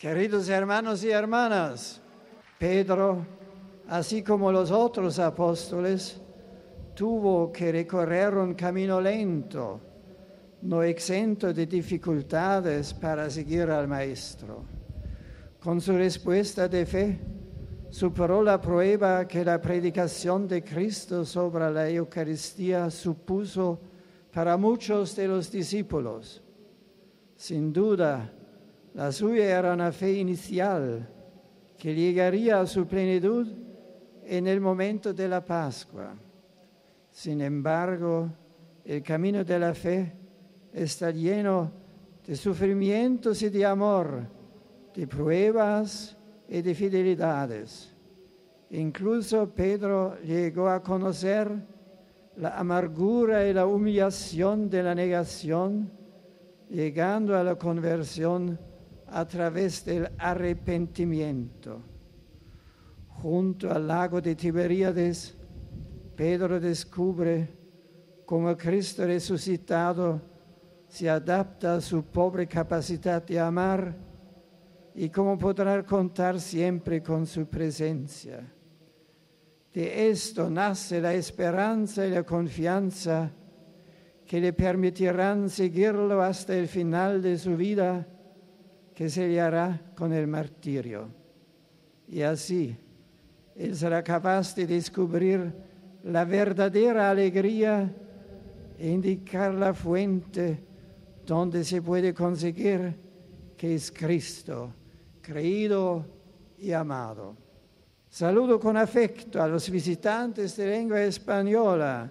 Queridos hermanos y hermanas, Pedro, así como los otros apóstoles, tuvo que recorrer un camino lento, no exento de dificultades para seguir al Maestro. Con su respuesta de fe, superó la prueba que la predicación de Cristo sobre la Eucaristía supuso para muchos de los discípulos. Sin duda, la suya era una fe inicial que llegaría a su plenitud en el momento de la Pascua. Sin embargo, el camino de la fe está lleno de sufrimientos y de amor, de pruebas y de fidelidades. Incluso Pedro llegó a conocer la amargura y la humillación de la negación, llegando a la conversión a través del arrepentimiento. Junto al lago de Tiberíades, Pedro descubre cómo Cristo resucitado se adapta a su pobre capacidad de amar y cómo podrá contar siempre con su presencia. De esto nace la esperanza y la confianza que le permitirán seguirlo hasta el final de su vida, que se le hará con el martirio. Y así, él será capaz de descubrir la verdadera alegría e indicar la fuente donde se puede conseguir, que es Cristo, creído y amado. Saludo con afecto a los visitantes de lengua española,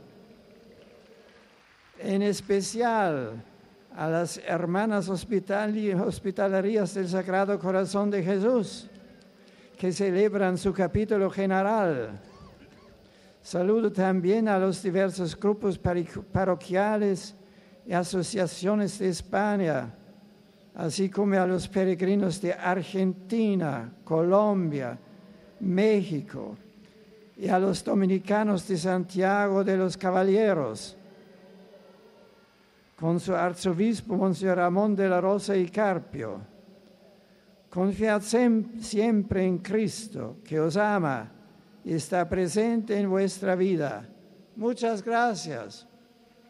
en especial a las hermanas hospitalarias del Sagrado Corazón de Jesús, que celebran su capítulo general. Saludo también a los diversos grupos parroquiales y asociaciones de España, así como a los peregrinos de Argentina, Colombia, México, y a los dominicanos de Santiago de los Caballeros, con su arzobispo, Monseñor Ramón de la Rosa y Carpio. Confiad siempre en Cristo, que os ama y está presente en vuestra vida. Muchas gracias.